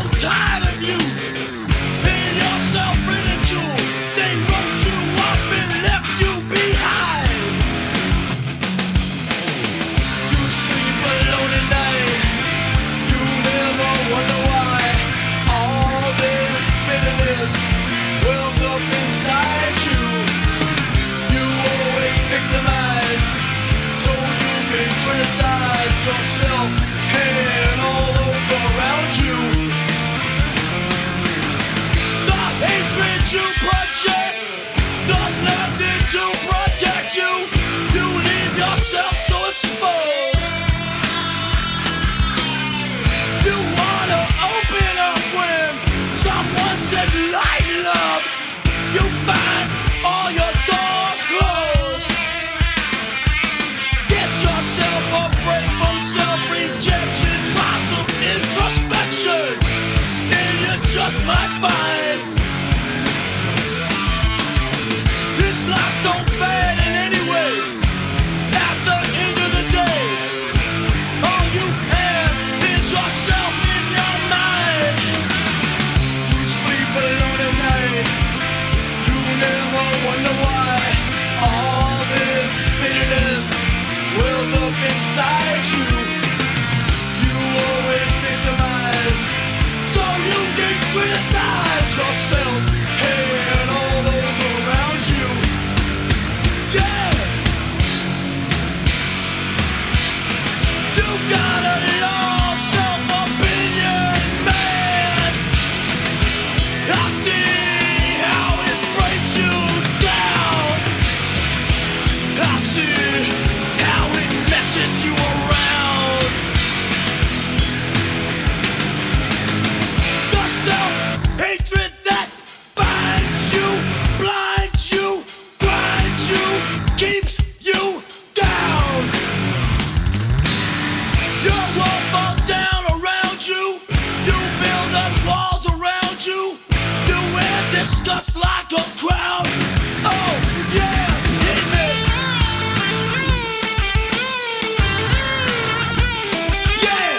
tired of you and your self-ridicule. They wrote you up and left you behind. You sleep alone at night. You never wonder why all this bitterness wells up inside you. You always victimize so you can criticize yourself and all those around you. The hatred you project does nothing to protect you. You leave yourself so exposed. You wanna open up when someone says lighten up. You find all your doors closed. Get yourself a break from self-rejection. Try some introspection, and you just might find this life's so bad in any way. At the end of the day, all you have is yourself in your mind. You sleep alone at night. You never wonder why all this bitterness wells up inside you. You always victimize so you can criticize yourself and all those around you. Yeah, you got a low self-opinion, man. I see how it breaks you down. I see how it messes you around. The self-hatred that binds you, blinds you, grinds you, keeps you down. Your world falls down around you. You build up walls around you. You wear disgust like a crown. Oh, yeah, hit me. Yeah.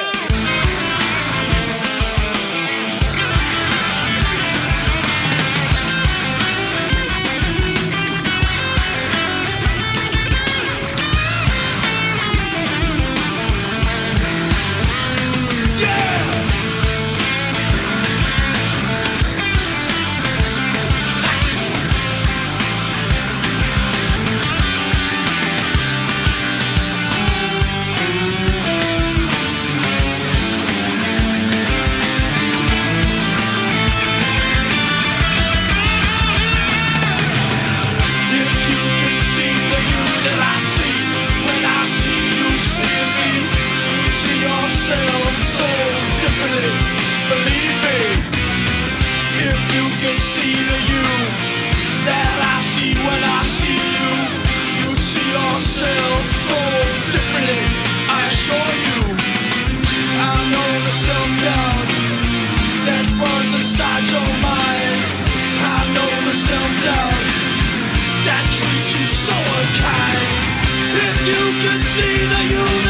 If you can see the you that I see, when I see you seeing me, you see yourself so differently, believe me. If you can see the you that I see when I see you, you see yourself so differently, I assure you. I know the self-doubt that burns inside your mind. I know the self-doubt that treats you so unkind. If you can see the you